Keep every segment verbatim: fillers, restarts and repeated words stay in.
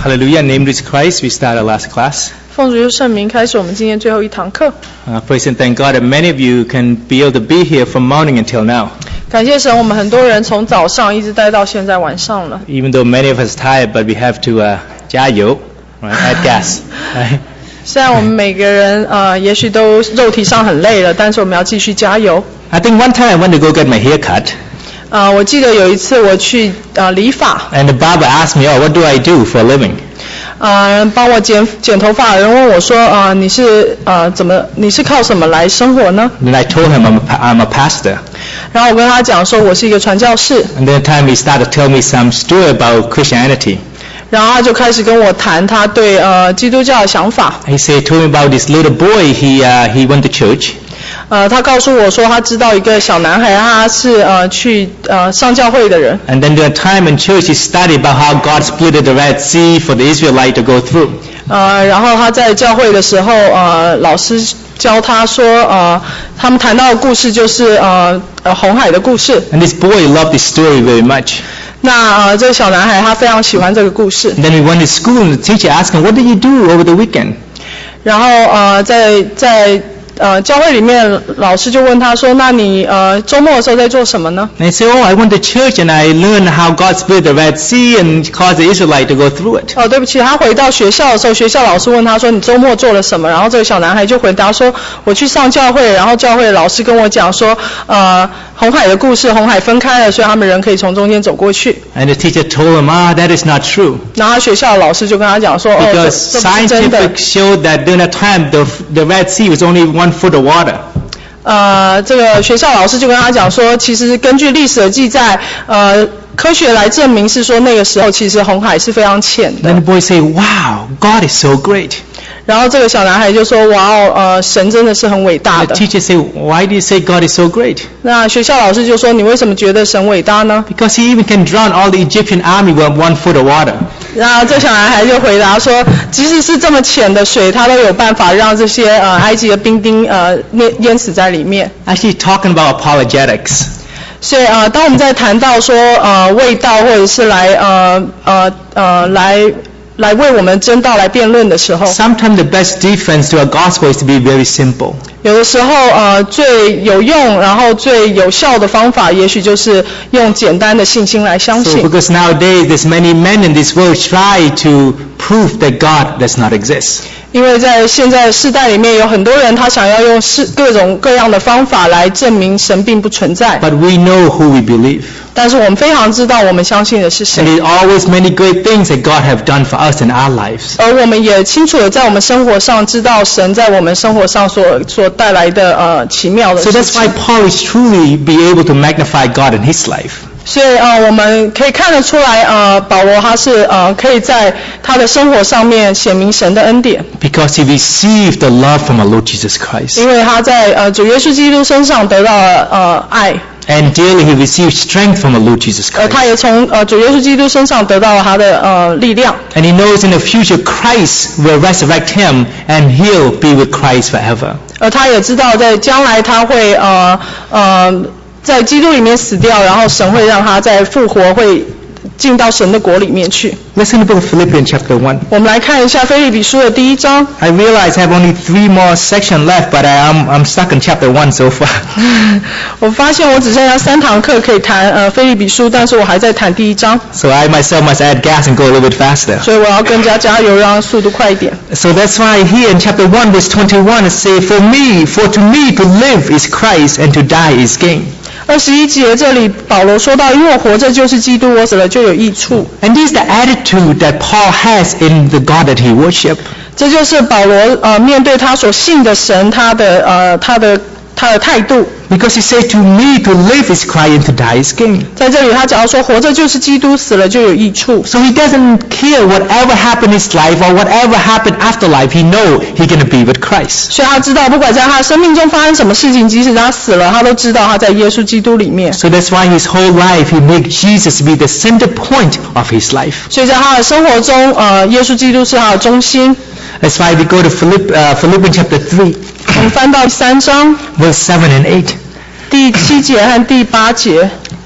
Hallelujah, in the name of Christ, we start our last class. 奉主耶稣圣名开始我们今天最后一堂课。 Uh, praise and thank God that many of you can be able to be here from morning until now. 感谢神，我们很多人从早上一直待到现在晚上了。 Even though many of us are tired, but we have to uh, 加油, right? Add gas. Right? 虽然我们每个人呃也许都肉体上很累了，但是我们要继续加油。 I think one time I went to go get my hair cut. 呃，我记得有一次我去呃理发。 And the barber asked me, "Oh, what do I do for a living?" 呃，帮我剪剪头发的人问我说，呃，你是呃怎么你是靠什么来生活呢？ And I told him I'm a, I'm a pastor. 然后我跟他讲说我是一个传教士。 And then time he started to tell me some story about Christianity. 然后他就开始跟我谈他对呃基督教的想法。 He said, told me about this little boy. He uh, he went to church. 呃，他告诉我说他知道一个小男孩，他是呃去呃上教会的人。 And then during time in church, he studied about how God split the Red Sea for the Israelites to go through. 呃，然后他在教会的时候，呃，老师教他说，呃，他们谈到的故事就是呃呃红海的故事。 And this boy loved this story very much. 那呃这个小男孩他非常喜欢这个故事。 And then he went to school, and the teacher asked him, "What did you do over the weekend?" 然后呃在在呃教会里面，老师就问他说，那你呃周末的时候在做什么呢？ And he said, "Oh, I went to church and I learned how God split the Red Sea and caused the Israelites to go through it." 哦，对不起，他回到学校的时候，学校老师问他说，你周末做了什么？然后这个小男孩就回答说，我去上教会，然后教会老师跟我讲说，呃，红海的故事，红海分开了，所以他们人可以从中间走过去。 And the teacher told him, "Ah, that is not true." 然后他学校的老师就跟他讲说，哦，这 Because 这不是真的。 scientific showed that during that time the the Red Sea was only one foot of water. 呃，这个学校老师就跟他讲说，其实根据历史的记载，呃，科学来证明是说那个时候其实红海是非常浅的。 Then the boy say, "Wow, God is so great." 然后这个小男孩就说，哇哦，呃，神真的是很伟大 The 的。 teacher say, "Why do you say God is so great?" 那学校老师就说，你为什么觉得神伟大呢？ Because he even can drown all the Egyptian army with one foot of water. 然后这小男孩就回答说，即使是这么浅的水，他都有办法让这些呃埃及的兵丁呃淹淹死在里面。 Actually talking about apologetics. 所以呃，当我们在谈到说呃味道或者是来呃呃呃来来为我们真道来辩论的时候， Sometimes the best defense to a gospel is to be very simple. 有的时候呃最有用然后最有效的方法，也许就是用简单的信心来相 So 信。 because nowadays there's many men in this world try to prove that God does not exist. 因为在现在的世代里面，有很多人他想要用是各种各样的方法来证明神并不存在。 But we know who we believe. 但是我们非常知道我们相信的是 And 谁， there's always many great things that God have done for us in our lives. 而我们也清楚的在我们生活上知道神在我们生活上所所带来的呃奇妙的 So 事 that's 情。 why Paul is truly be able to magnify God in his life. 所以呃我们可以看得出来，呃保罗他是呃可以在他的生活上面显明神的恩典， Because he received the love from our Lord Jesus Christ. 因为他在呃主耶稣基督身上得到了呃爱， And daily he received strength from the Lord Jesus 而他 Christ. 也从呃主耶稣基督身上得到了他的呃力量。 And he knows in the future Christ will resurrect him and he'll be with Christ forever. 而他也知道在将来他会呃呃在基督里面死掉，然后神会让他再复活，会进到神的国里面去。 Let's in the book of Philippians chapter one. 我们来看一下腓立比书的第一章。 I realize I have only three more sections left, but I am I'm stuck in chapter one so far. 我发现我只剩下三堂课可以谈呃腓立比书，但是我还在谈第一章， So I myself must add gas and go a little bit faster. 所以我要更加加油，让速度快一点。 So that's why here in chapter one verse twenty-one it says, "For me, for to me to live is Christ and to die is gain." 二十一节这里保罗说到，因为我活着就是基督，我死了就有益处。 And this is the attitude that Paul has in the God that he worship. 这就是保罗呃面对他所信的神，他的呃他的他的态度。 Because he said, "To me to live is Christ and to die is gain." 在这里他讲说，活着就是基督，死了就有益处。 So he doesn't care whatever happened in his life or whatever happened after life. He know he's going to be with Christ. 所以他知道，不管在他生命中发生什么事情，即使他死了，他都知道他在耶稣基督里面。 So that's why his whole life he made Jesus be the center point of his life. 所以在他的生活中，呃，耶稣基督是他的中心。 That's why we go to Philipp, uh, Philippians chapter three, 我们翻到三章 verse seven and eight. 第七节和第八节。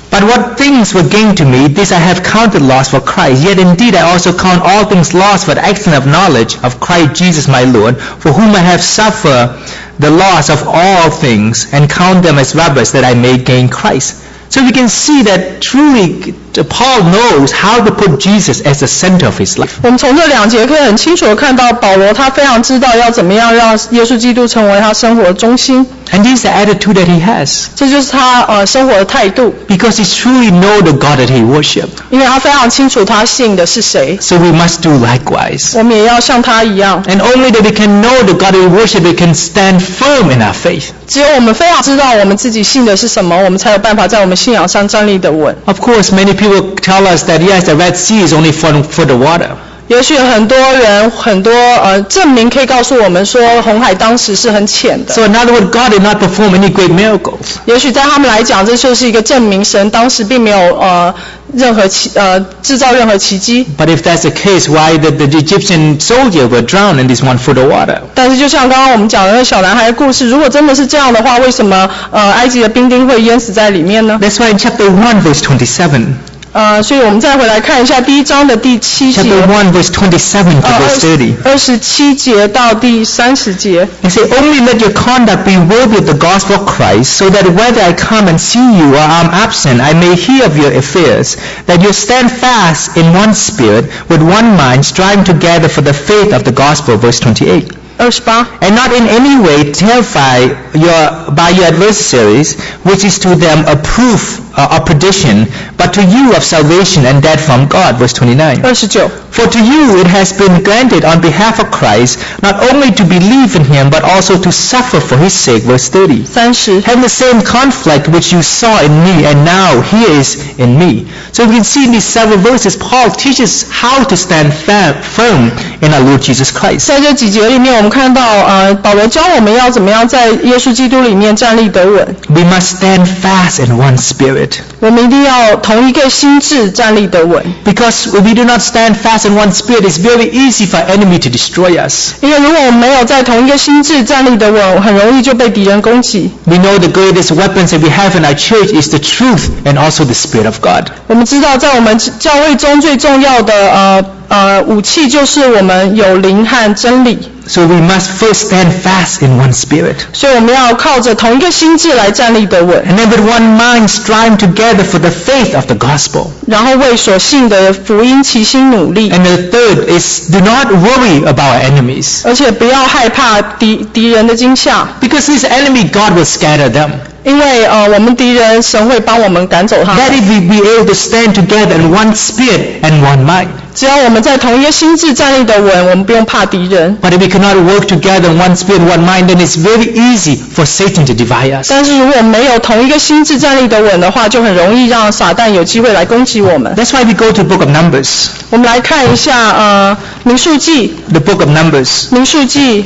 But what things were gained to me, this I have counted loss for Christ. Yet indeed I also count all things lost for the excellence of knowledge of Christ Jesus my Lord, for whom I have suffered the loss of all things, and count them as rubbish, that I may gain Christ. So we can see that truly Paul knows how to put Jesus as the center of his life. 我们从这两节可以很清楚地看到，保罗他非常知道要怎么样让耶稣基督成为他生活的中心。 And this is the attitude that he has. 这就是他呃生活的态度。 Because he truly knows the God that he worships. 因为他非常清楚他信的是谁。 So we must do likewise. 我们也要像他一样。 And only that we can know the God that we worship, we can stand firm in our faith. 只有我们非常知道我们自己信的是什么，我们才有办法在我们信仰上站立得稳。 Of course, many people tell us that yes, the Red Sea is only for, for the water. 也许很多人很多呃证明可以告诉我们说红海当时是很浅的。 So in other words, God did not perform any great miracles. 也许在他们来讲，这就是一个证明神当时并没有呃任何奇呃制造任何奇迹。 But if that's the case, why did the Egyptian soldier were drowned in this one foot of water? 但是就像刚刚我们讲的那小男孩的故事，如果真的是这样的话，为什么呃埃及的兵丁会淹死在里面呢？ That's why in chapter one, verse twenty-seven. 呃，所以我们再回来看一下第一章的第七节。 Chapter one, verse twenty-seven to verse thirty. 二十七节到第三十节。 It says, only let your conduct be worthy of the gospel of Christ, so that whether I come and see you or am absent, I may hear of your affairs, that you stand fast in one spirit, with one mind, striving together for the faith of the gospel. Verse twenty-eight. 二十八 And not in any way terrify your, by your adversaries, which is to them a proof uh, of perdition, but to you of salvation, and that from God. Verse twenty-nine. 二十九 For to you it has been granted on behalf of Christ, not only to believe in him, but also to suffer for his sake. Verse thirty. 三十 Having the same conflict which you saw in me, and now here is in me. So we can see in these several verses, Paul teaches how to stand firm in our Lord Jesus Christ. 在这几节里面，我们看到呃保罗教我们要怎么样在耶稣基督里面站立得稳。 We must stand fast in one spirit. 我们一定要同一个心志站立得稳。 Because if we do not stand fast in one spirit, it's very easy for enemy to destroy us. 因为如果我们没有在同一个心志站立得稳，很容易就被敌人攻击。 We know the greatest weapons that we have in our church is the truth and also the Spirit of God. 我们知道在我们教会中最重要的呃呃武器就是我们有灵和真理。 So we must first stand fast in one spirit. 所以我们要靠着同一个心志来站立得稳。 And then with one mind strive together for the faith of the gospel. 然后为所信的福音齐心努力。 And the third is do not worry about our enemies. 而且不要害怕敌敌人的惊吓。 Because this enemy, God will scatter them. 因为呃我们敌人神会帮我们赶走他们。 That if we be able to stand together in one spirit and one mind. 只要我们在同一个心志站立得稳，我们不用怕敌人。 But if we cannot work together in one spirit, one mind, then it's very easy for Satan to divide us. 但是如果没有同一个心志站立得稳的话，就很容易让撒旦有机会来攻击我们。 That's why we go to the book of Numbers. 我们来看一下呃民数记。 The book of Numbers. 民数记。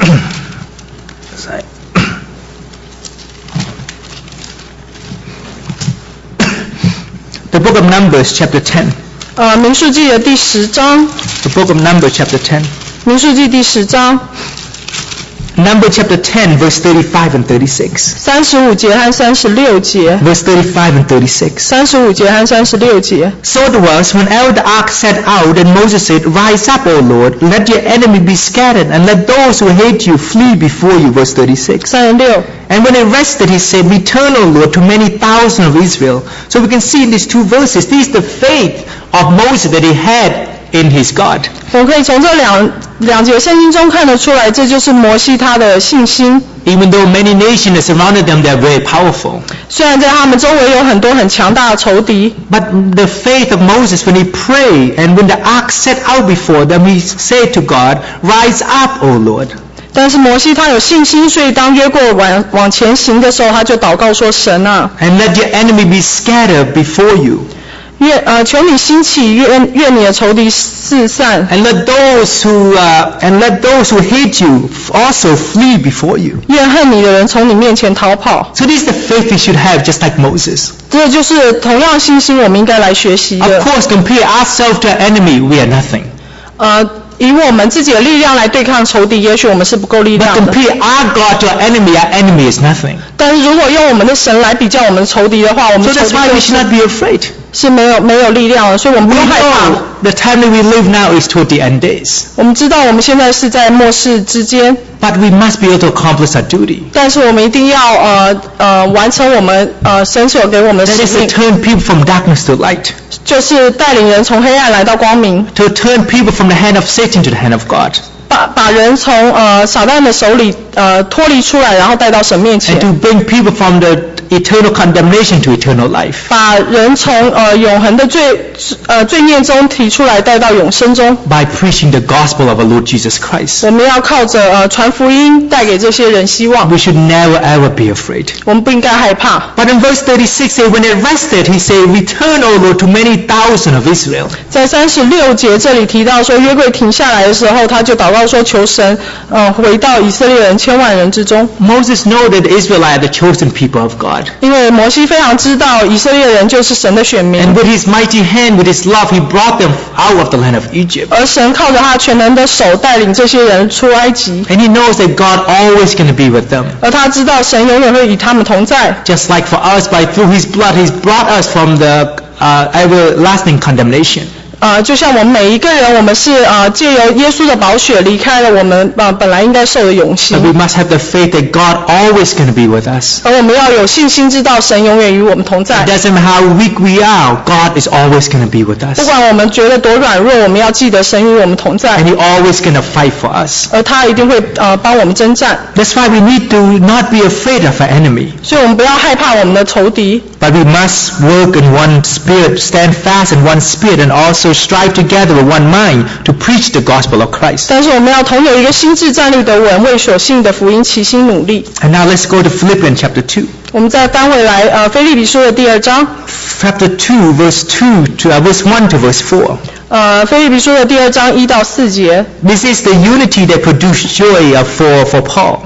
The book of Numbers, chapter ten. 呃，民数记的第十章。 The book of Numbers, chapter ten. 民数记第十章。 Numbers chapter ten, verse thirty-five and thirty-six. 三十五节和三十六节。 Verse thirty-five and thirty-six. 三十五节和三十六节。 So it was, whenever the ark set out, and Moses said, Rise up, O Lord, let your enemy be scattered, and let those who hate you flee before you. Verse thirty-six. 三十六。 And when it rested, he said, Return, O Lord, to many thousands of Israel. So we can see in these two verses, this is the faith of Moses that he had in his God. 我们可以从这两两节圣经中看得出来，这就是摩西他的信心。 Even though many nations surrounded them, they are very powerful. 虽然在他们周围有很多很强大的仇敌， But the faith of Moses, when he prayed, and when the ark set out before them, he said to God, Rise up, O Lord. 但是摩西他有信心，所以当约过往往前行的时候，他就祷告说：神啊， And let your enemy be scattered before you. 愿呃求你兴起，愿愿你的仇敌四散， And let those who uh, and let those who hate you also flee before you. 愿恨你的人从你面前逃跑。 So this is the faith we should have, just like Moses. 这就是同样信心，我们应该来学习 Of 的。 course, compare ourselves to our enemy, we are nothing. 呃， 以我们自己的力量来对抗仇敌，也许我们是不够力 But 量的。 compare our God to our enemy, our enemy is nothing. 但是如果用我们的神来比较我们的仇敌的话，我们 So 仇 that's 敌 why 就 we 是 should not be afraid. 是没有没有力量的，所以我们不 We 用害怕。 know the time that we live now is toward the end days. 我们知道我们现在是在末世之间， But we must be able to accomplish our duty. 但是我们一定要呃呃完成我们呃神所给我们的 That 使 is to 命， turn people from darkness to light. 就是带领人从黑暗来到光明， To turn people from the hand of Satan to the hand of God. 把把人从呃撒旦的手里呃脱离出来，然后带到神面 And 前， to bring people from the eternal condemnation to eternal life. 把人从呃永恒的罪呃罪孽中提出来，带到永生中。 By preaching the gospel of our Lord Jesus Christ. 我们要靠着呃传福音，带给这些人希望。 We should never ever be afraid. 我们不应该害怕。 But in verse thirty-six, say, when it rested, he said, Return, O Lord, to many thousand of Israel. 在三十六节这里提到说，约柜停下来的时候，他就祷告说，求神呃回到以色列人千万人之中。 Moses knew that the Israelites are the chosen people of God. 因为摩西非常知道以色列人就是神的选民， And with his mighty hand, with his love, he brought them out of the land of Egypt. 而神靠着他全能的手带领这些人出埃及， And he knows that God always going to be with them. 而他知道神永远会与他们同在。 Just like for us, by through his blood, he's brought us from the uh, everlasting condemnation. 呃，就像我们每一个人，我们是呃借由耶稣的宝血离开了我们呃本来应该受的永 But 刑， we must have the faith that God always going to be with us. 而我们要有信心，知道神永远与我们同在 It。doesn't matter how weak we are, God is always going to be with 不 us. 管我们觉得多软弱，我们要记得神与我们同在 And，he always going to fight for us. 而他一定会呃帮我们征战。 That's why we need to not be afraid of our enemy. 所以我们不要害怕我们的仇敌， But we must work in one spirit, stand fast in one spirit, and also strive together with one mind to preach the gospel of Christ. 但是我们要同有一个心智站立得稳，为所信的福音齐心努力。 And now let's go to Philippians chapter two. 我们再翻回来呃腓立比书的第二章， Chapter two, verse two to uh, verse one to verse four. 呃腓立比书的第二章一到四节。 This is the unity that produced joy uh, for for Paul.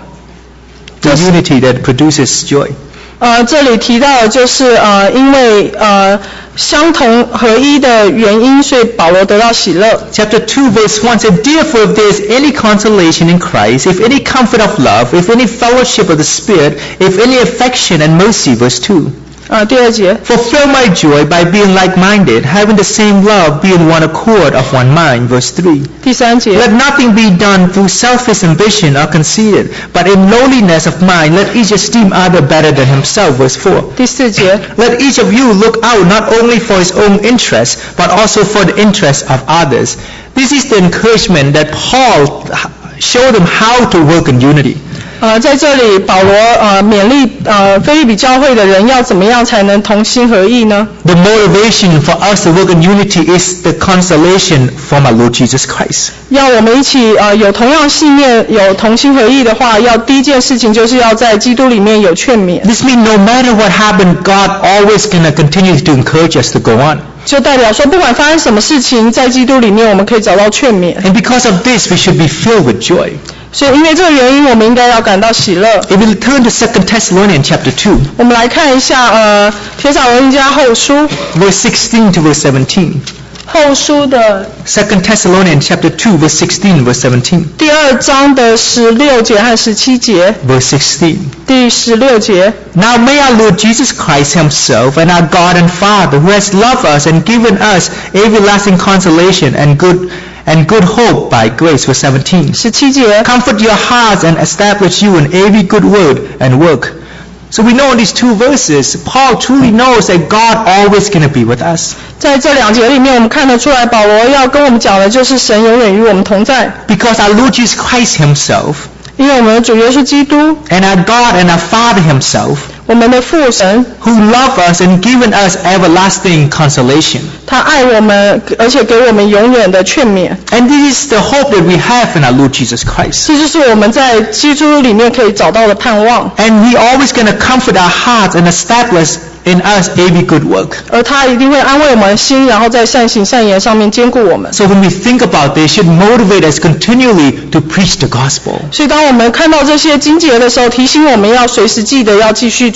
The Yes. unity that produces joy. 呃，这里提到的就是呃，因为呃相同合一的原因，所以保罗得到喜乐。 Chapter two, verse one said, Therefore, if there is any consolation in Christ, if any comfort of love, if any fellowship of the Spirit, if any affection and mercy, verse two. 呃，第二节， Fulfill my joy by being like-minded, having the same love, be in one accord of one mind, verse three. 第三节， Let nothing be done through selfish ambition or conceited, but in lowliness of mind, let each esteem other better than himself, verse four. 第四节， Let each of you look out not only for his own interests, but also for the interests of others. This is the encouragement that Paul showed them how to work in unity. 呃，在这里保罗呃勉励呃腓立比教会的人要怎么样才能同心合意呢？ The motivation for us to work in unity is the consolation from our Lord Jesus Christ. 要我们一起呃有同样信念、有同心合意的话，要第一件事情就是要在基督里面有劝勉。 This means no matter what happened, God always going to continue to encourage us to go on. 就代表说，不管发生什么事情，在基督里面我们可以找到劝勉。 And because of this, we should be filled with joy. 所以因为这个原因，我们应该要感到喜乐。 If we turn to Second Thessalonians chapter two, 我们来看一下呃帖撒罗尼迦后书 verse sixteen to verse seventeen. 后书的 Second Thessalonians chapter two, verse sixteen, verse seventeen. 第二章的十六节和十七节。 Verse sixteen. 第十六节， Now may our Lord Jesus Christ himself and our God and Father, who has loved us and given us everlasting consolation and good and good hope by grace, verse seventeen. 十七节， Comfort your hearts and establish you in every good word and work. So we know in these two verses, Paul truly knows that God always going to be with us. 在这两节里面，我们看得出来，保罗要跟我们讲的就是神永远与我们同在， Because our Lord Jesus Christ himself 因为我们的主耶稣基督， and our God and our Father himself, 我们的父神， who love us and given us everlasting consolation. 他爱我们，而且给我们永远的劝勉。 And this is the hope that we have in our Lord Jesus Christ. 这就是我们在基督里面可以找到的盼望， And he always going to comfort our hearts and establish in us every good work. 而他一定会安慰我们的心，然后在善行善言上面兼顾我们。 So when we think about this, it should motivate us continually to preach the gospel. 所以当我们看到这些经节的时候，提醒我们要随时记得要继续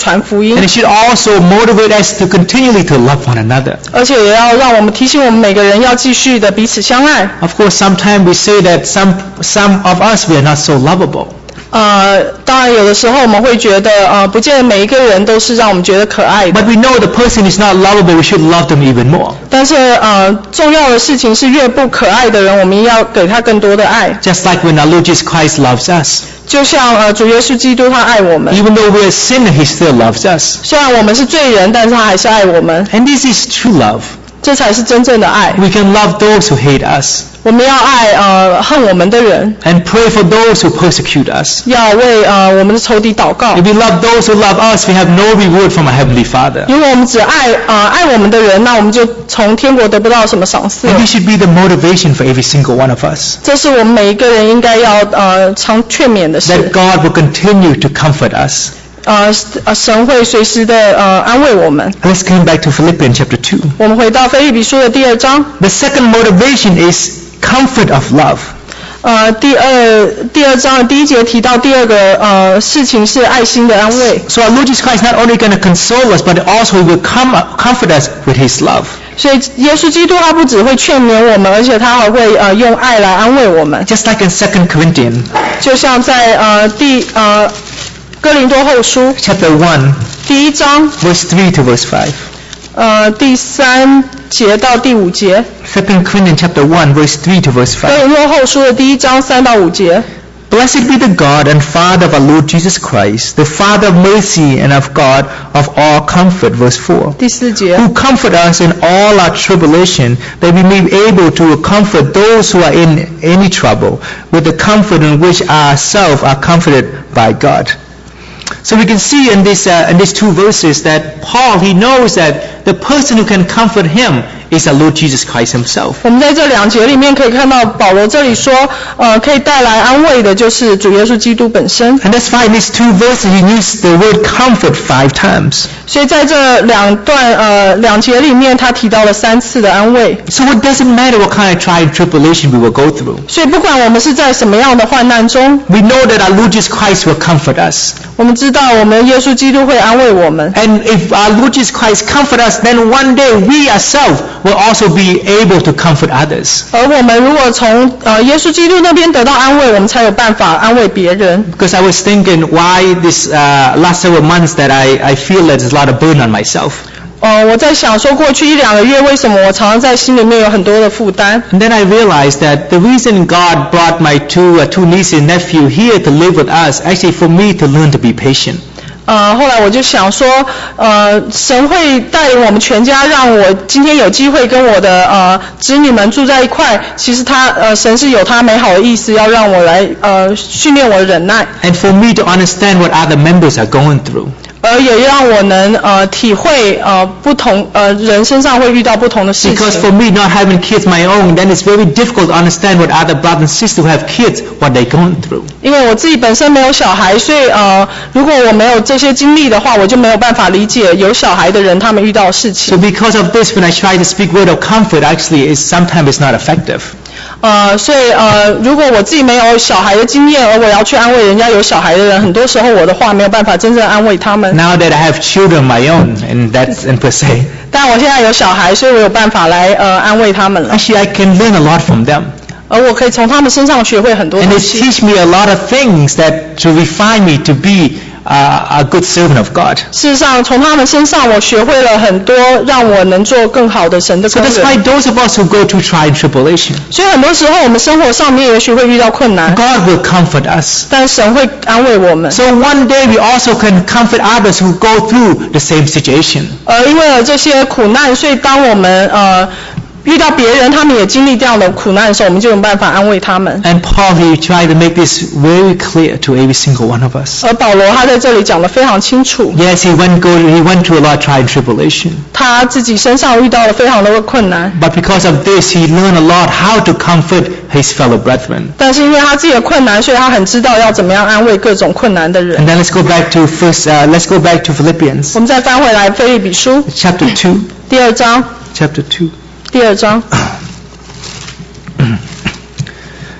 传福音 And，it should also motivate us to continually to love one another. 而且也要让我们提醒我们每个人要继续的彼此相爱。 Of course, sometimes we say that some some of us we are not so lovable. 呃，当然有的时候我们会觉得，呃，不见得每一个人都是让我们觉得可爱的。 But we know the person is not lovable, we should love them even more. 但是，呃，重要的事情是越不可爱的人，我们要给他更多的爱。 Just like when our Lord Jesus Christ loves us. 就像呃主耶稣基督他爱我们， Even though we're a sinner, He still loves us. 虽然我们是罪人，但是他还是爱我们， And this is true love. 这才是真正的爱。 We can love those who hate us. 我们要爱呃恨我们的人， And pray for those who persecute us. 要为呃我们的仇敌祷告。 If we love those who love us, we have no reward from our Heavenly Father. 如果我们只爱呃爱我们的人，那我们就从天国得不到什么赏赐。 And this should be the motivation for every single one of us. 这是我们每一个人应该要呃常劝勉的事。 That God will continue to comfort us. 呃呃神会随时的呃安慰我们。 Let's come back to Philippians chapter two. 我们回到腓立比书的第二章。 The second motivation is comfort of love. 呃，第二第二章的第一节提到第二个呃事情是爱心的安慰。 So our Lord Jesus Christ is not only going to console us, but also He will com- comfort us with His love. 所以耶稣基督他不只会劝勉我们，而且他还会呃用爱来安慰我们。 Just like in Second Corinthians 就像在呃第呃哥林多后书 chapter one, 第一章 verse three to verse five. 呃第三节到第五节， Second Corinthians chapter one, verse three to verse 哥 five. 林多后书的第一章三到五节。 Blessed be the God and Father of our Lord Jesus Christ, the Father of mercy and of God of all comfort, verse four. 第四节， Who comfort us in all our tribulation, that we may be able to comfort those who are in any trouble, with the comfort in which ourselves are comforted by God. So we can see in, this, uh, in these two verses that Paul, he knows that the person who can comfort him is our Lord Jesus Christ Himself. 我们在这两节里面可以看到保罗这里说，呃，可以带来安慰的就是主耶稣基督本身。 And that's why in these two verses he used the word comfort five times. 所以在这两段呃两节里面，他提到了三次的安慰。 So it doesn't matter what kind of trial and tribulation we will go through. 所以不管我们是在什么样的患难中， We know that our Lord Jesus Christ will comfort us. 我们知道我们耶稣基督会安慰我们。 And if our Lord Jesus Christ comfort us, then one day we ourselves will also be able to comfort others. 而我们如果从呃耶稣基督那边得到安慰，我们才有办法安慰别人。 Because I was thinking why this uh, last several months that I, I feel that there's a lot of burden on myself. 呃，我在想说，过去一两个月，为什么我常常在心里面有很多的负担？ And then I realized that the reason God brought my two, uh, two nieces and nephew here to live with us, actually for me to learn to be patient. 呃，后来我就想说，呃，神会带领我们全家，让我今天有机会跟我的呃子女们住在一块。其实他呃，神是有他美好的意思，要让我来呃训练我的忍耐， And for me to understand what other members are going through. 而也让我能呃体会呃不同呃人身上会遇到不同的事情。 Because for me not having kids my own, then it's very difficult to understand what other brothers and sisters who have kids, what they're going through. 因为我自己本身没有小孩，所以呃，如果我没有这些经历的话，我就没有办法理解有小孩的人他们遇到的事 So 情。 because of this, when I try to speak word of comfort, actually, is sometimes it's not effective. 呃，所以呃，如果我自己没有小孩的经验，而我要去安慰人家有小孩的人，很多时候我的话没有办法真正安慰他们。 Now that I have children of my own, and that's in per se, 但我现在有小孩，所以我有办法来呃安慰他们了。 actually I can learn a lot from them. 而我可以从他们身上学会很多 And 东 they 西， teach me a lot of things that to refine me to be uh, a good servant of God. 事实上从他们身上我学会了很多，让我能做更好的神的 So 工 that's why 人。 those of us who go through trial and tribulation, 所以很多时候我们生活上面也许会遇到困难， God will comfort us. 但神会安慰我们。 So one day we also can comfort others who go through the same situation. 而因为了这些苦难，所以当我们呃遇到别人他们也经历这样的苦难的时候，我们就有办法安慰他们。 And Paul, he tried to make this very clear to every single one of us. 而保罗他在这里讲得非常清楚， Yes, he went go he went through a lot of trial and tribulation. 他自己身上遇到了非常多的困难， But because of this, he learned a lot how to comfort his fellow brethren. 但是因为他自己的困难，所以他很知道要怎么样安慰各种困难的人。 And then let's go back to first. Uh, let's go back to Philippians 我们再翻回来腓立比书 chapter two. 第二章， Chapter two. 第二章。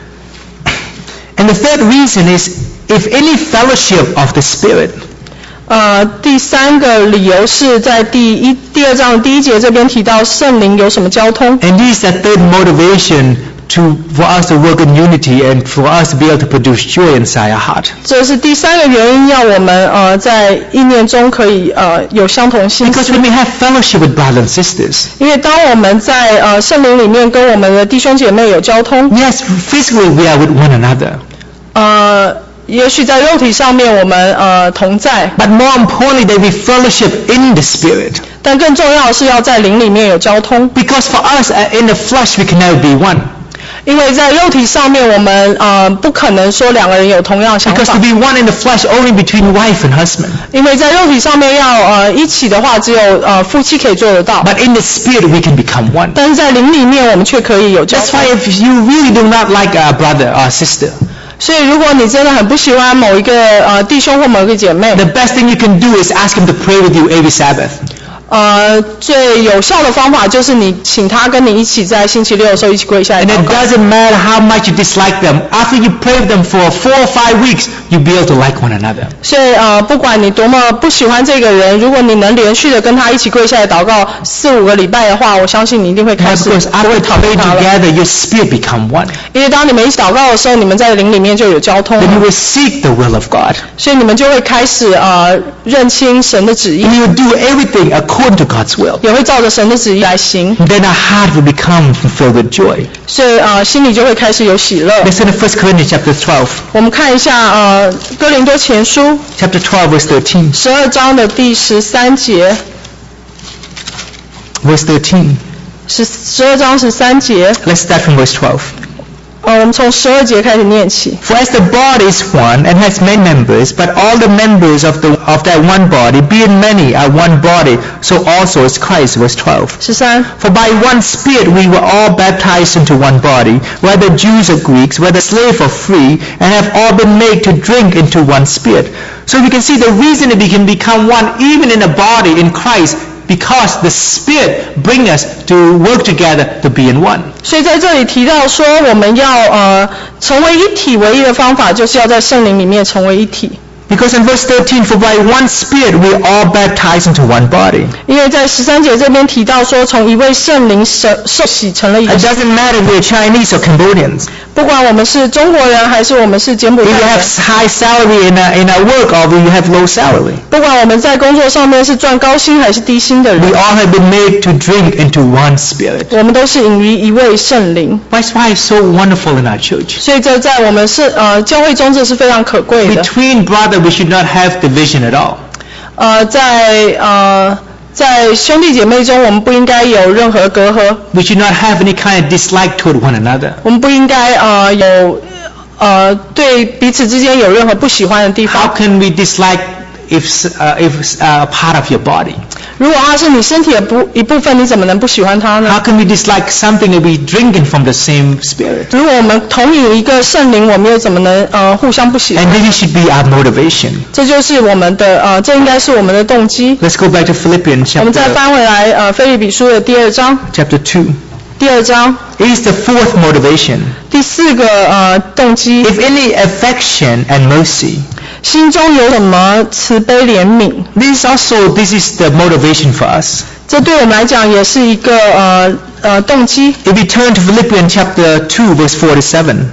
And the third reason is if any fellowship of the Spirit. 呃，第三个理由是在第一第二章第一节这边提到圣灵有什么交通。 And this is the third motivation to for us to work in unity and for us to be able to produce joy inside our heart. 这是第三个原因，要我们呃在意念中可以呃有相同心 Because 思。 when we have fellowship with brothers and sisters, 因为当我们在呃圣灵里面跟我们的弟兄姐妹有交通， yes, physically we are with one another. 呃，也许在肉体上面我们呃同在， But more importantly, that we fellowship in the Spirit. 但更重要的是要在灵里面有交通。 Because for us, uh, in the flesh, we can never be one. 因为在肉体上面，我们呃不可能说两个人有同样想 Because 法 to。be one in the flesh only between wife and husband. 因为在肉体上面要呃一起的话，只有呃夫妻可以做得到。 But in the Spirit, we can become one. 但是在灵里面，我们却可以有交 That's 通。 why if you really do not like a brother or sister, 所以，如果你真的很不喜欢某一个呃弟兄或某一个姐妹， the best thing you can do is ask him to pray with you every Sabbath. 呃，最有效的方法就是你请他跟你一起在星期六的时候一起跪下来 And 祷 it 告。 doesn't matter how much you dislike them. After you pray with them for four or five weeks, you'll be able to like one another. 所以呃，不管你多么不喜欢这个人，如果你能连续的跟他一起跪下来祷告四五个礼拜的话，我相信你一定会开 Of 始 course, 不会 after 讨厌 praying 他了。 together, your spirit become one. 因为当你们一起祷告的时候，你们在灵里面就有交通 Then you 了， will seek the will of God. 所以你们就会开始呃认清神的旨意， And you will do everything according to God's will. 也会照着神的旨意来行， And then our heart will become filled with joy. 所以呃心里就会开始有喜乐。 Let's turn to First Corinthians chapter twelve. 我们看一下呃哥林多前书 Chapter twelve, verse thirteen. 十二章的第十三节， Verse thirteen. 十十二章十三节， Let's start from verse twelve. 呃我们从十二节开始念起。 For as the body is one and has many members, but all the members of the of that one body, being many, are one body, so also is Christ. Verse twelve. 十三， For by one Spirit we were all baptized into one body, whether Jews or Greeks, whether slave or free, and have all been made to drink into one Spirit. So we can see the reason that we can become one even in a body in Christ, because the Spirit brings us to work together to be in one. 所以在这里提到说，我们要呃成为一体，唯一的方法就是要在圣灵里面成为一体。 Because in verse thirteen, for by one Spirit we are all baptized into one body. 因为在十三节这边提到说，从一位圣灵受受洗成了一个 It，doesn't matter if we're Chinese or Cambodians. 不管我们是中国人还是我们是柬埔 If 寨 you 人 have，high salary in our, in our work or if you have low salary. 不管我们在工作上面是赚高薪还是低薪的 We 人， all have been made to drink into one Spirit. 我们都是隐于一位圣灵。 That's why it's so wonderful in our church. 所以这在我们是呃教会中这是非常可贵的。 Between brother, we should not have division at all. 呃，在呃在兄弟姐妹中，我们不应该有任何隔阂， We should not have any kind of dislike toward one another. 我们不应该呃有呃对彼此之间有任何不喜欢的地 How 方。 can we dislike if uh, if uh, a part of your body? 如果它是你身体的不一部分，你怎么能不喜欢它 How 呢？ can we dislike something that we drinking from the same Spirit? 如果我们同饮一个圣灵，我们又怎么能呃互相不喜欢？ And this should be our motivation. 这就是我们的呃，这应该是我们的动机。 Let's go back to Philippians 我们再 chapter 翻回来呃，腓立比书的第二章， chapter two. 第二章 It is the fourth motivation. 第四个呃动机， If any affection and mercy. 心中有什么慈悲怜悯， This also this is the motivation for us. 这对我们来讲也是一个呃呃动机。 If we turn to Philippians chapter two verse four to seven.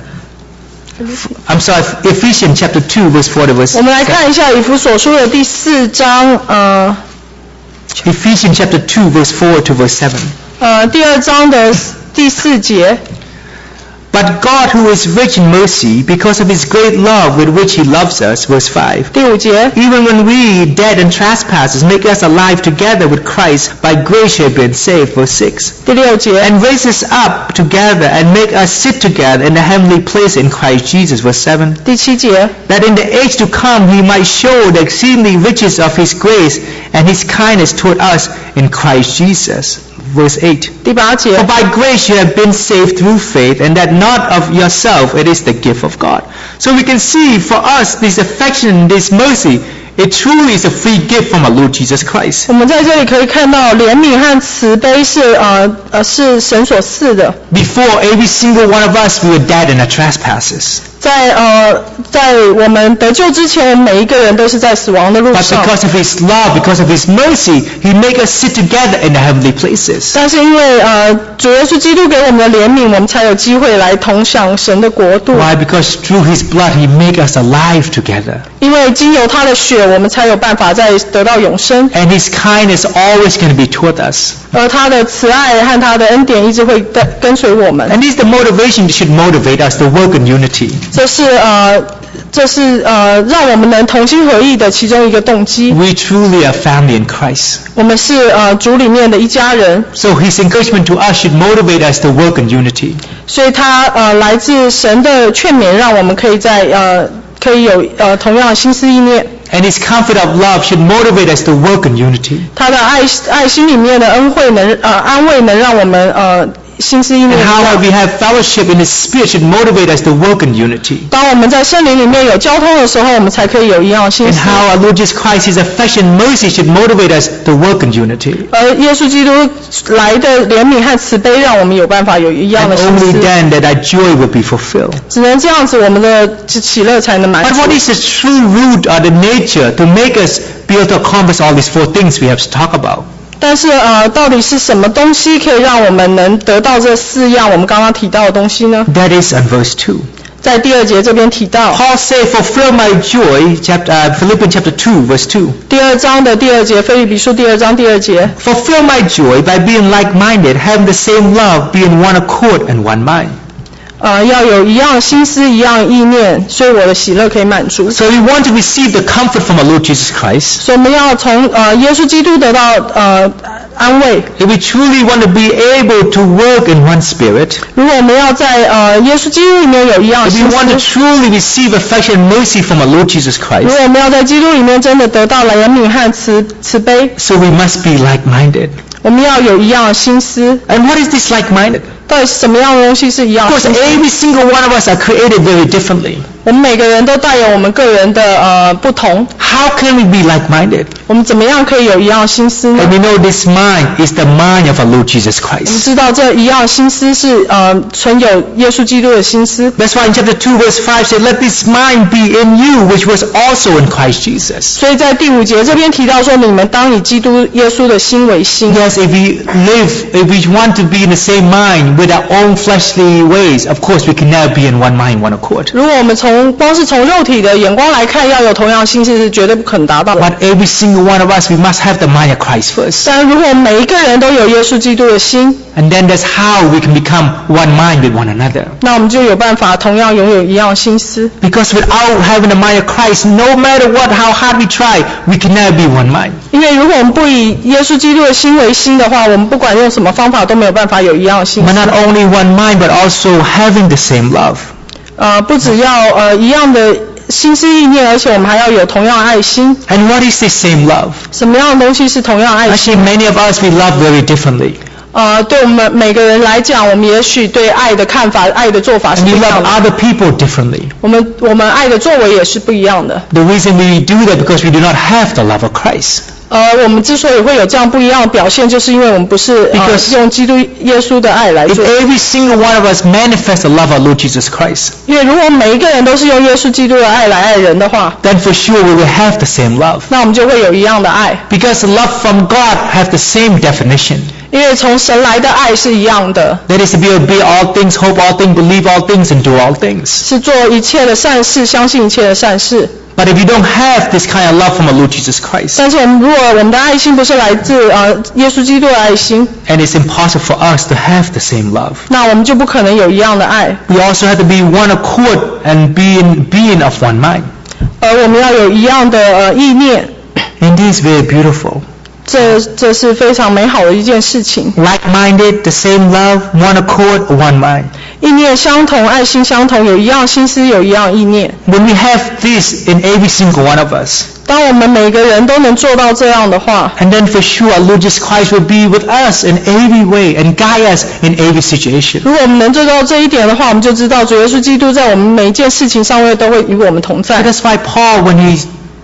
I'm sorry, Ephesians chapter two verse four to verse 我们来 seven. 看一下以弗所书的第四章呃 Ephesians chapter two verse four to verse seven. 呃第二章的第四节。 But God who is rich in mercy, because of his great love with which he loves us, verse five. 第五节， Even when we, dead in trespasses, make us alive together with Christ, by grace you have been saved, verse six. 第六节， And raise us up together and make us sit together in the heavenly place in Christ Jesus, verse seven. 第七节， That in the age to come he might show the exceedingly riches of his grace and his kindness toward us in Christ Jesus, verse eight. 第八 For 节， by grace you have been saved through faith, and that not of yourself, it is the gift of God. So we can see for us this affection, this mercy, It truly is a free gift from our Lord Jesus Christ. 我们在这里可以看到怜悯和慈悲是呃呃是神所赐的。 Before, every single one of us, we were dead in our trespasses. 在呃在我们得救之前，我们每一个人都是在死亡的路 But 上。 because of His love, because of His mercy, He made us sit together in the heavenly places. 但是因为呃主耶稣基督给我们的怜悯，我们才有机会来同享神的国度。 Why? Because through His blood, He made us alive together. 因为经由他的血，我们才有办法再得到永生。 And His kindness always going to be toward us. 而他的慈爱和他的恩典一直会跟跟随我们。 And this is the motivation that should motivate us to work in unity. 这是呃这是呃让我们能同心合意的其中一个动机。 We truly are family in Christ. 我们是呃主里面的一家人。 So His encouragement to us should motivate us to work in unity. 所以他呃来自神的劝勉，让我们可以在呃可以有呃同样的心思意念。 And His comfort of love should motivate us to work in unity. 他的爱爱心里面的恩惠能呃安慰能让我们呃心思意念 And 一 how 样。 we have fellowship in His Spirit should motivate us to work in unity. 当我们在圣灵里面有交通的时候，我们才可以有一样的心 And 思。 how our Lord Jesus Christ, His affection and mercy should motivate us to work in unity. 而耶稣基督来的怜悯和慈悲，让我们有办法有一样 And 的心 only 思。 then that our joy will be fulfilled. 只能这样子，我们的喜乐才能满 But 足 what。is the true root or the nature to make us be able to accomplish all these four things we have to talk about? 但是呃，到底是什么东西可以让我们能得到这四样我们刚刚提到的东西呢？ That is in verse two. 在第二节这边提到， Paul said, fulfill my joy, chapter, uh, Philippians chapter two, verse two. 第二章的第二节，腓立比书第二章第二节， Fulfill my joy by being like-minded, having the same love, being one accord and one mind. 呃，要有一样心思，一样意念，所以我的喜乐可以满足。 So we want to receive the comfort from our Lord Jesus Christ. 所以我们要从呃耶稣基督得到呃安慰。 If we truly want to be able to work in one spirit, 如果我们要在呃耶稣基督里面有一样的 if 心 we want to 思， truly receive affection and mercy from our Lord Jesus 如 Christ, 果我们要在基督里面真的得到了怜悯和慈慈悲， so we must be like-minded. 我们要有一样的心思。 And what is this like-minded? 到底什么样的东西是一样 Of 的 course, 心思？ every single one of us are created very differently. 我们每个人都带有我们个人的呃不同， How can we be like-minded? 我们怎么样可以有一样的心思呢 And？we know this mind is the mind of our Lord Jesus 我们 Christ. 知道这一样的心思是呃存有耶稣基督的心思。 That's why in chapter two verse five said, let this mind be in you, which was also in Christ Jesus. 所以在第五节这边提到说，你们当以基督耶稣的心为心。 Yes, if we live, if we want to be in the same mind with our own fleshly ways, of course we can never be in one mind, one accord. 如果我们从光是从肉体的眼光来看，要有同样的心思是绝对不可能达到的。 But every single one of us, we must have the mind of Christ first. 但如果每一个人都有耶稣基督的心， And then that's how we can become one mind with one another. 那我们就有办法同样拥有一样的心思。 Because without having the mind of Christ, no matter what, how hard we try, we can never be one mind. 因为如果我们不以耶稣基督的心为心的话，我们不管用什么方法都没有办法有一样的心 But 思。 not only one mind, but also having the same love. 呃，不只要呃一样的心思意念，而且我们还要有同样的爱心。 And what is this same love? 什么样的东西是同样的爱心？ Actually, many of us, we love very differently. 呃，对我们每个人来讲，我们也许对爱的看法、爱的做法是 And 不 we 一 love 样的。 other people differently. 我们我们爱的作为也是不一样的。 The reason we do that because we do not have the love of Christ. 呃，我们之所以会有这样不一样的表现，就是因为我们不是呃 Because 用基督耶稣的爱来 If 做。 every single one of us manifests the love of our Lord Jesus Christ, 因为如果每一个人都是用耶稣基督的爱来爱人的话， then for sure we will have the same love. 那我们就会有一样的爱。 Because love from God has the same definition. 因为从神来的爱是一样的， That is to be obey all things, hope all things, believe all things, and do all things. 是做一切的善事，相信一切的善事。 But if you don't have this kind of love from our Lord Jesus Christ, 但是我们如果我们的爱心不是来自呃耶稣基督的爱心， and it's impossible for us to have the same love. 那我们就不可能有一样的爱。 We also have to be one accord and being being of one mind. 而我们要有一样的呃意念， And this is very beautiful. 这这是非常美好的一件事情。 Like-minded, the same love, one accord, one mind. 意念相同，爱心相同，有一样心思，有一样意念。 When we have this in every single one of us, 当我们每个人都能做到这样的话， and then for sure our Lord Jesus Christ will be with us in every way and guide us in every situation. 如果我们能做到这一点的话，我们就知道主耶稣基督在我们每一件事情上面都会与我们同在。 That's why Paul, when he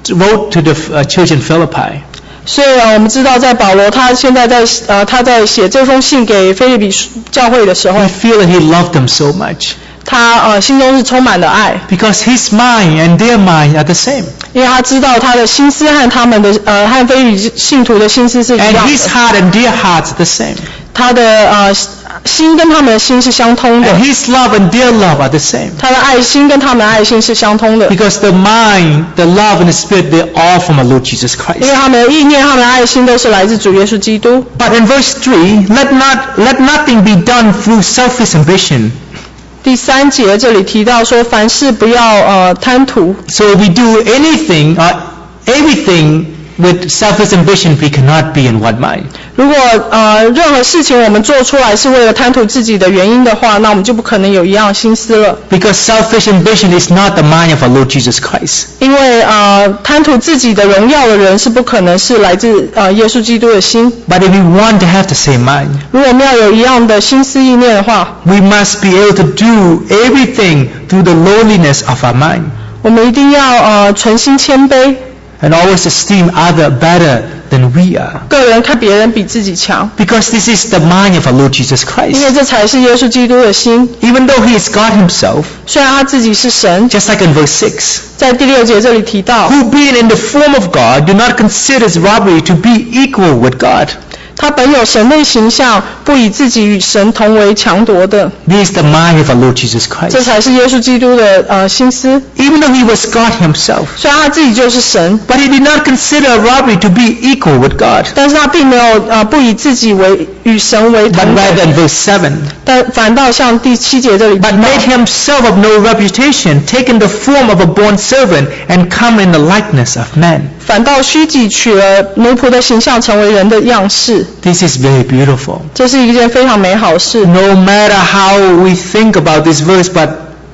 wrote to the uh, church in Philippi. 所以呃，我们知道在保罗他现在在呃他在写这封信给腓立比教会的时候， We feel that he loved them so much. 他呃心中是充满了爱， Because his mind and their mind are the same. 因为他知道他的心思和他们的呃和腓立比信徒的心思是一样 And 的， his heart and their hearts are the same. 他的呃心跟他们的心是相通的， And his love and their love are the same. 他的爱心跟他们的爱心是相通的， Because the mind, the love, and the spirit, they're all from our Lord Jesus 因为 Christ. 他们的意念、他们的爱心都是来自主耶稣基督。 But in verse three, let not let nothing be done through selfish ambition. 第三节这里提到说，凡事不要呃贪图， So if we do anything or everything with selfish ambition, we cannot be in one mind. 如果呃任何事情我们做出来是为了贪图自己的原因的话，那我们就不可能有一样心思了。 Because selfish ambition is not the mind of our Lord Jesus Christ. 因为呃贪图自己的荣耀的人是不可能是来自呃耶稣基督的心。 But if we want to have the same mind, 如果我们要有一样的心思意念的话， we must be able to do everything through the lowliness of our mind. 我们一定要呃存心谦卑， And always esteem other better than we are. 个人看别人比自己强， Because this is the mind of our Lord Jesus 因为 Christ. 这才是耶稣基督的心。 Even though he is God himself, 虽然他自己是神， just like in verse six, 在第六节这里提到， who being in the form of God, do not consider it robbery to be equal with God. 他本有神的形象，不以自己与神同为强夺的， This is the mind of our Lord Jesus 这 Christ. 才是耶稣基督的呃心思。 Even though he was God himself, 虽然他自己就是神， but he did not consider a robbery to be equal with God. 但是他并没有呃不以自己为与神为 But 同 rather 等， in verse seven, 但反倒像第七节这里提 but 到， made himself of no reputation, taken the form of a born servant, and come in the likeness of men. 反倒虚己取了奴仆的形象，成为人的样式。 This is very beautiful. 这是一件非常美好的事。 No matter how we think about this verse, but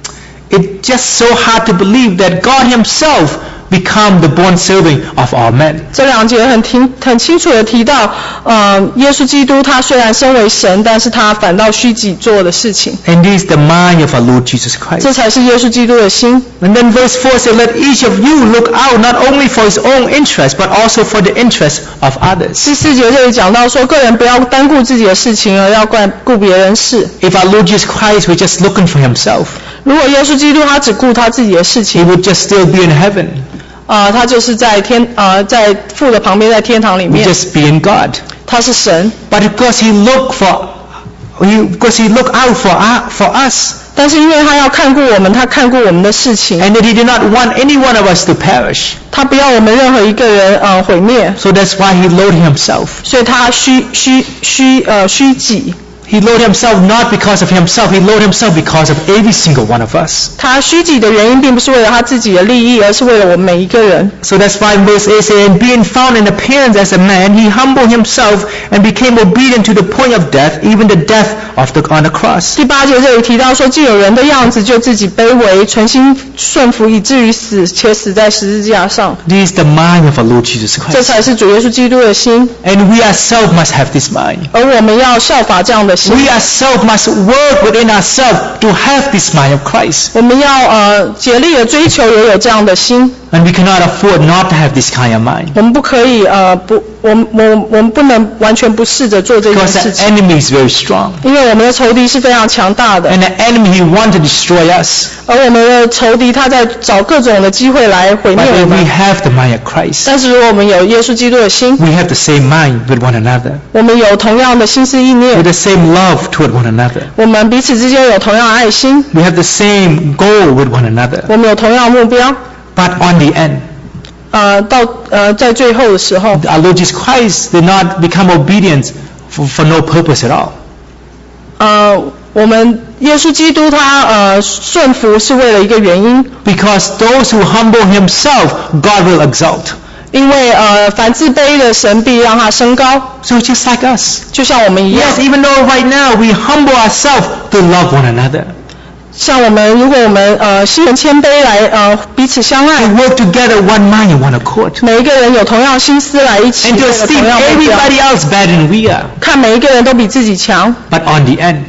it's just so hard to believe that God himself become the born servant of all men. 这两节很清很清楚的提到，呃，耶稣基督他虽然身为神，但是他反倒虚己做的事情， And this is the mind of our Lord Jesus 这 Christ. 才是耶稣基督的心。 And then verse four says, let each of you look out not only for his own interest, but also for the interest of others. 第四节这里讲到说，个人不要单顾自己的事情，而要关顾别人事。 If our Lord Jesus Christ was just looking for himself, 如果耶稣基督他只顾他自己的事 he 情， would just still be in heaven. 呃，他就是在天呃在父的旁边，在天堂里 He would 面， just be in God. 他是神。 But because he looked for, he, because he looked out for, our, for us, 但是因为他要看顾我们，他看顾我们的事情， and that he did not want any one of us to perish. 他不要我们任何一个人呃毁灭， So that's why he lowered himself. 所以他虚虚虚呃虚己。 He lowered himself not because of himself, he lowered himself because of every single one of us. 他虚己的原因并不是为了他自己的利益，而是为了我们每一个人。 So that's why in verse eight says, and being found in appearance as a man, he humbled himself and became obedient to the point of death, even the death of the, on the cross. 第八节这里提到说，既有人的样子，就自己卑微，存心顺服，以至于死，且死在十字架上。 This is the mind of our Lord Jesus 这 Christ. 才是主耶稣基督的心， And we ourselves must have this mind. 而我们要效法这样的心。 We ourselves must work within ourselves to have this mind of Christ. 我们要呃竭力的追求也有这样的心， And we cannot afford not to have this kind of mind. 我们不可以呃不，我们我我们不能完全不试着做这件 Because 事 the 情， enemy is very strong. 因为我们的仇敌是非常强大的， And the enemy, he wants to destroy us. 而我们的仇敌他在找各种的机会来毁灭 But 我 if we 们。 have the mind of Christ, 但是如果我们有耶稣基督的心， we have the same mind with one another, 我们有同样的心思意 with 念， the same love toward one another. 我们彼此之间有同样的爱心， We have the same goal with one another. 我们有同样的目标。 But on the end, 呃，到呃在最后的时候， our Lord Jesus Christ did not become obedient for, for no purpose at all. 呃，我们耶稣基督他呃顺服是为了一个原因， Because those who humble himself, God will exalt. 因为呃凡自卑的神必让他升高， So just like us. 就像我们一样。 Yes, even though right now we humble ourselves to love one another. 像我们，如果我们呃心存谦卑来呃彼此相 To 爱， work together one mind and one accord. 每一个人有同样心思来一起 And 为 to 了 esteem 同样目标， everybody else better than we are. 看每一个人都比自己强， But on the end,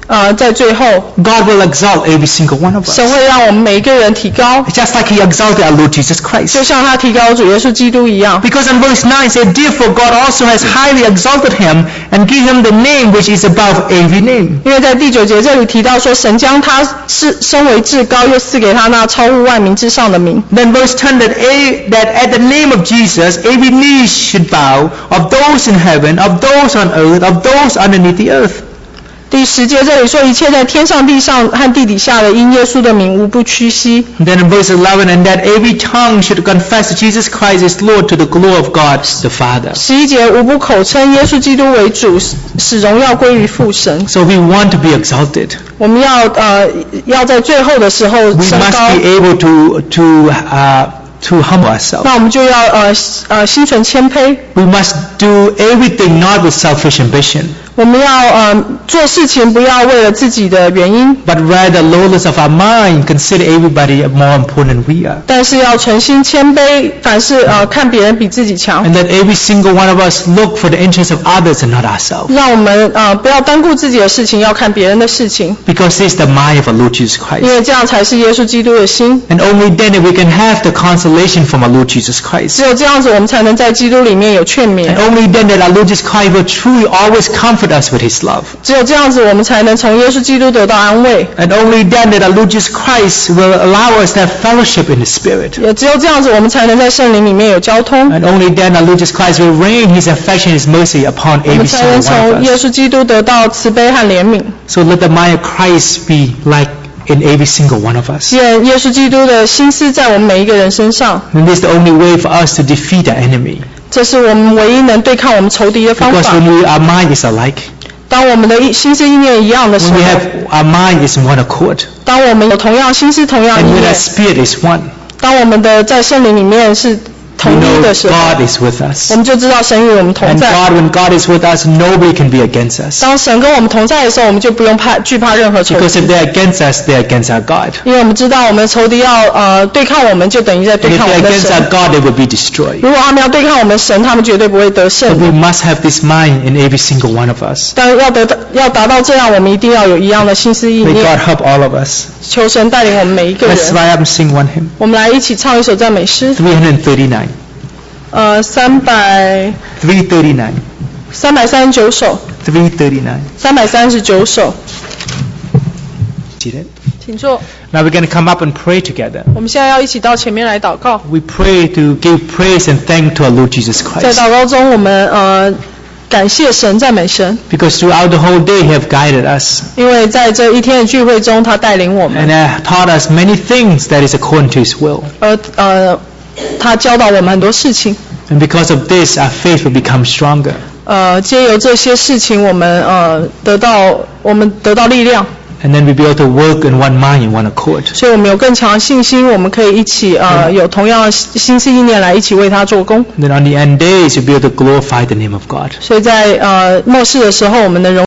呃，在最后 God will exalt every single one of us. 神会让我们每一个人提高， Just like He exalted our Lord Jesus 就 Christ. 像他提高主耶稣基督一样。 Because in verse nine it said, Therefore God also has highly exalted Him and given Him the name which is above every name. 因为在第九节这里提到说，神将他是升为至高，又赐给他那超乎万民之上的名。 Then verse ten that, a, that at the name of Jesus every knee should bow, of those in heaven, of those on earth, of those underneath the earth. 第十节这里说，一切在天上地上和地底下的因耶稣的名无不屈膝。 And then in verse eleven, and that every tongue should confess that Jesus Christ is Lord to the glory of God the Father. 十一节无不口称耶稣基督为主，使荣耀归于父神。 So we want to be exalted. 我们要呃要在最后的时候 We 升高 must，be able to to uh, to humble ourselves. 那我们就要呃呃心存谦卑。 We must do everything not with selfish ambition, 我们要呃做事情不要为了自己的原因， but rather lowliness of our mind, consider everybody more important than we are. 但是要存心谦卑，凡事呃看别人比自己强。 And that every single one of us look for the interests of others and not ourselves. 让我们呃不要单顾自己的事情，要看别人的事情， Because this is the mind of our Lord Jesus 因 Christ. 为这样才是耶稣基督的心。 And only then that we can have the consolation from our Lord Jesus Christ. 只有这样子，我们才能在基督里面有劝勉 And。only then that our Lord Jesus Christ will truly always comfort us with His love. 只有这样子，我们才能从耶稣基督得到安慰。 And only then that our Lord Jesus Christ will allow us to have fellowship in the Spirit. 也只有这样子，我们才能在圣灵里面有交通。 And only then our Lord Jesus Christ will rain His affection, His mercy upon 我 every 们才能 single one 从 of 耶 us. 稣基督得到慈悲和怜悯。 So let the mind of Christ be like in every single one of us. 愿耶稣基督的心思在我们每一个人身上。 And this is the only way for us to defeat our enemy. 这是我们唯一能对抗我们仇敌的方 Because 法。 when we, our mind is alike, 当我们的意心思意念一样的时 when 候 we，have our mind is in one accord, 当我们有同样心思、同样 and 意 when 念 our，spirit is one, 当我们的在圣灵里面是 we 统一 know 的时候， God is with us. 我们就知道神与我们同 And 在。 God, when God is with us, nobody can be against us. 当神跟我们同在的时候，我们就不用怕惧怕任何仇 Because 敌， if they're against us, they're against our God. 因为我们知道我们的仇敌要呃对抗我们，就等于在 And 对 if 抗我 they're 们的 against 神 our。God, they will be destroyed. 如果他们要对抗我们神，他们绝对不会得 But 胜。 we must have this mind in every single one of us. 但要得到要达到这样，我们一定要有一样的心思意 May 念。 God help all of us. 求神带领我们每一个 Let's 人。 rise up and sing one hymn. 我们来一起唱一首赞美诗， three thirty-nine. 呃，三百 three thirty-nine. 三百三十九首， three thirty-nine. 三百三十九首， Seated. 请坐。 Now we're going to come up and pray together. 我们现在要一起到前面来祷告。 We pray to give praise and thank to our Lord Jesus 在 Christ. 祷告中，我们呃感谢神、赞美神， Because throughout the whole day He have guided us 因为在这一天的聚会中，他带领我 and 们， uh, taught us many things that is according to His will. 而呃他教导我们很多事情。 And because of this, our faith will become stronger. 呃，借由这些事情，我们呃得到我们得到力量， And then we'll be able to work in one mind, in one accord. 所以我们有更强的信心，我们可以一起呃有同样的心思意念来一起为他做工。 Then on the end days, you'll be able to glorify the name of God. 所以在呃末世的时候，我们的荣